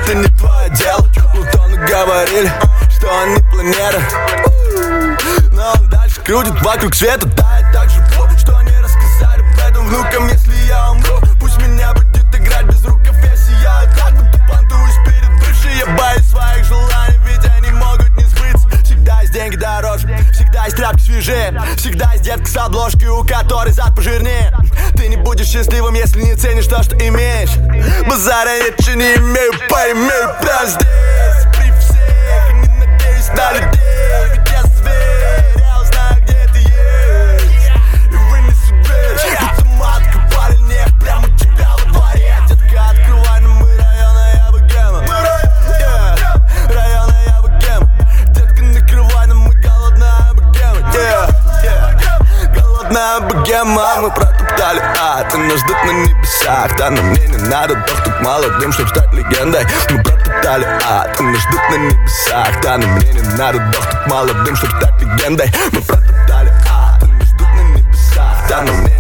это не твое дело. Плутоны говорили, что он не планета, но он дальше крутит вокруг света. Да, я так живу, что они рассказали об этом внукам. Если я умру, пусть меня будет играть без рукав. Я сияю так, будто понтуюсь перед бывшей. Я боюсь своих желаний, ведь они могут не сбыться. Всегда есть деньги дороже, всегда есть тряпки свежее, всегда есть детка с обложкой, у которой зад пожирнее. Ты не будешь счастливым, если не ценишь то, что имеешь. Базара я че не имею, поимею прямо здесь. При всех и не надеюсь на людей, ведь я зверь, я узнаю, где ты есть. И вынесу дверь, будто матка в оленях, прямо у тебя во дворе. Детка, открывай, но мы районная богема. Районная богема. Детка, накрывай, но мы голодная богема. Голодная богема, мы протоптали ад, и нас ждут на небесах. Да, но мне не надо дохнуть молодым, чтоб стать легендой. Мы протоптали ад, и нас ждут на небесах. Да, но мне не надо дохнуть молодым, чтоб стать легендой. Мы протоптали ад, и нас ждут на небесах. Да, но мне